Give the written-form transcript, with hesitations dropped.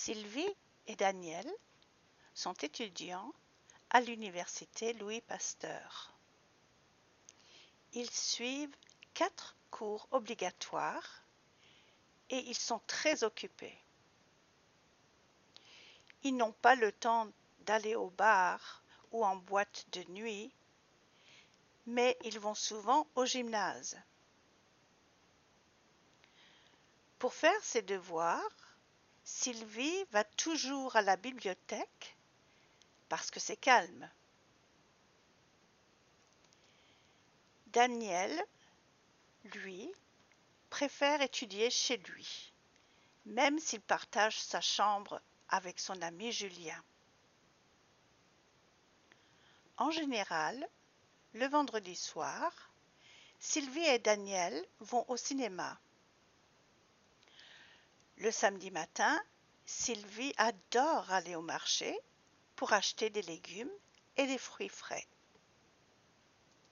Sylvie et Daniel sont étudiants à l'université Louis Pasteur. Ils suivent 4 cours obligatoires et ils sont très occupés. Ils n'ont pas le temps d'aller au bar ou en boîte de nuit, mais ils vont souvent au gymnase. Pour faire ses devoirs, Sylvie va toujours à la bibliothèque parce que c'est calme. Daniel, lui, préfère étudier chez lui, même s'il partage sa chambre avec son ami Julien. En général, le vendredi soir, Sylvie et Daniel vont au cinéma. Le samedi matin, Sylvie adore aller au marché pour acheter des légumes et des fruits frais.